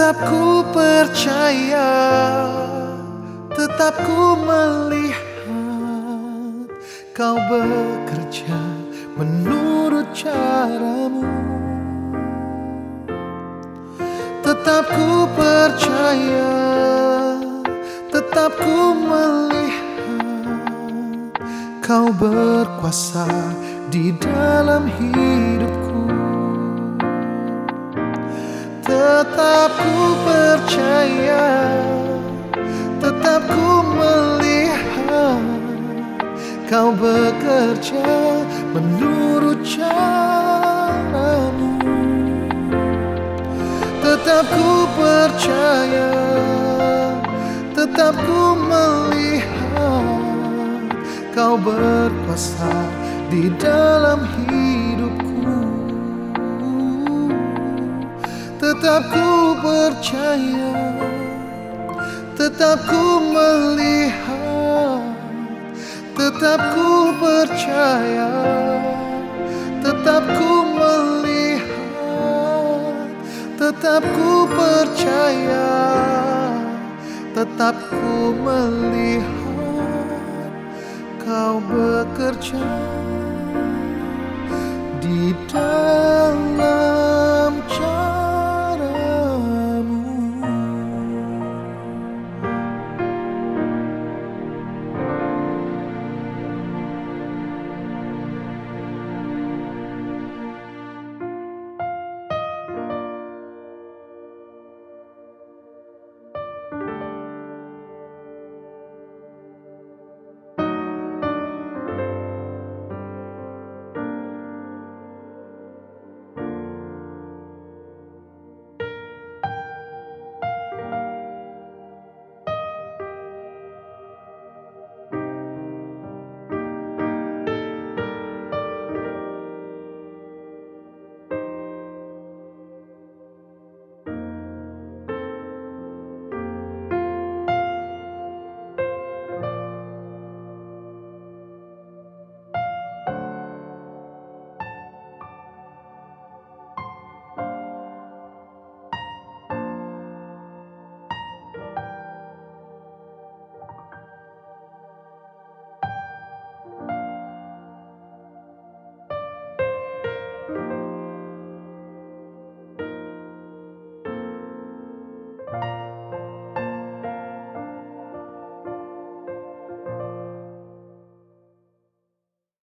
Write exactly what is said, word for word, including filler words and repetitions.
Tetap ku percaya, tetap ku melihat kau bekerja menurut caramu. Tetap ku percaya, tetap ku melihat kau berkuasa di dalam hidupku. Tetap ku percaya, tetap ku melihat kau bekerja menurut caramu. Tetap ku percaya, tetap ku melihat kau berkuasa di dalam hidupku. Tetap ku percaya, tetap ku melihat, tetap ku percaya, tetap ku melihat, tetap ku percaya, tetap ku melihat kau bekerja di dalam